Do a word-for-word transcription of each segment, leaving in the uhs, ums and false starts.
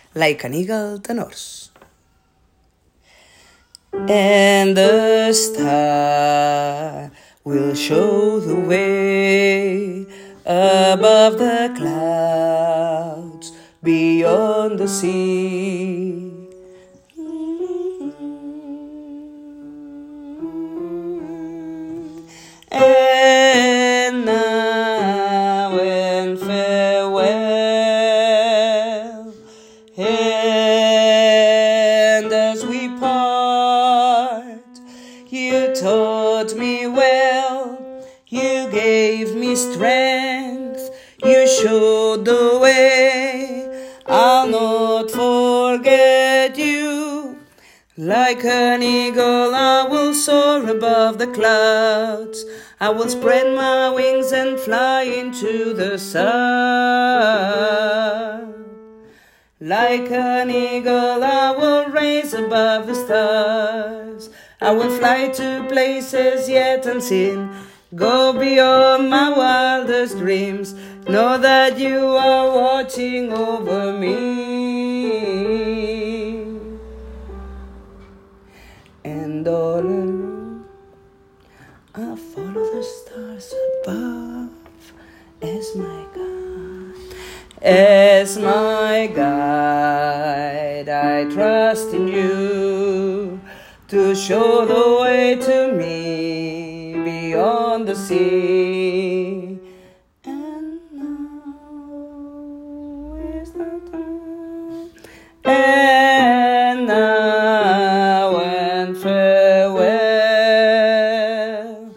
Like an Eagle tenors. And the star will show the way above the clouds, beyond the sea. And now in farewell, and as we part, you taught me well, you gave me strength, you showed the way. I'll not forget you. Like an eagle I will soar above the clouds. I will spread my wings and fly into the sun. Like an eagle I will raise above the stars. I will fly to places yet unseen, go beyond my wildest dreams. Know that you are watching over me. And all alone I follow the stars above as my guide. As my guide, I trust in you to show the way to me beyond the sea. And now is the time. And now and farewell.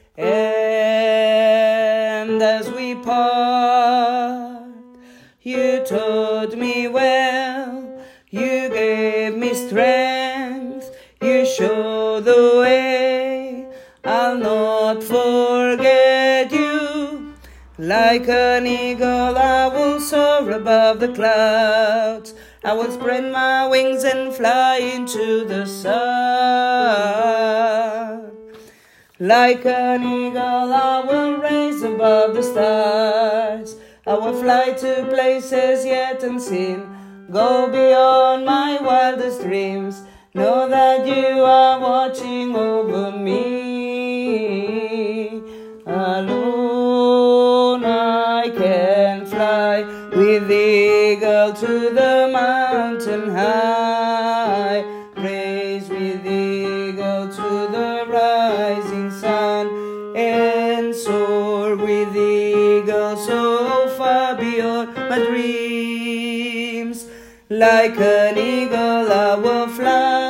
And as we part, you taught me well, you gave me strength, you showed the way. I'll not forget you. Like an eagle I will soar above the clouds. I will spread my wings and fly into the sun. Like an eagle I will raise above the stars. I will fly to places yet unseen, go beyond my wildest dreams. Know that you are watching over me. Alone I can fly with the eagle to the mountain high. Raise with the eagle to the rising sun, and soar with the eagle so far beyond my dreams. Like an eagle I will fly.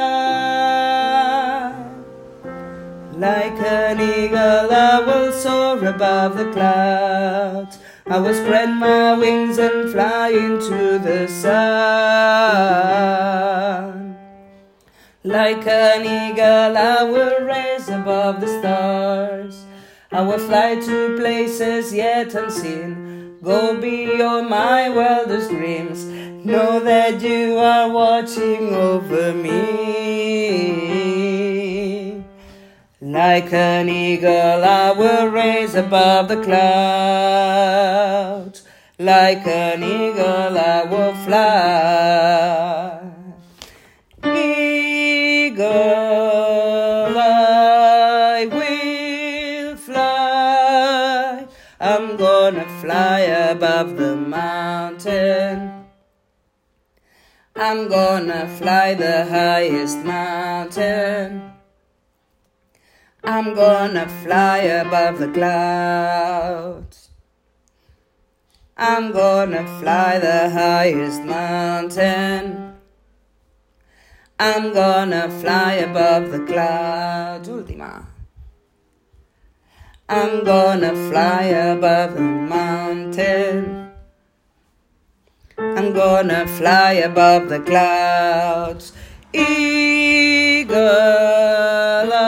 Like an eagle I will soar above the clouds. I will spread my wings and fly into the sun. Like an eagle I will raise above the stars. I will fly to places yet unseen, go beyond my wildest dreams. Know that you are watching over me. Like an eagle I will raise above the clouds. Like an eagle I will fly. Eagle I will fly. I'm gonna fly above the mountain. I'm gonna fly the highest mountain. I'm gonna fly above the clouds. I'm gonna fly the highest mountain. I'm gonna fly above the clouds. Ultima. I'm gonna fly above the mountain. I'm gonna fly above the clouds. Eagle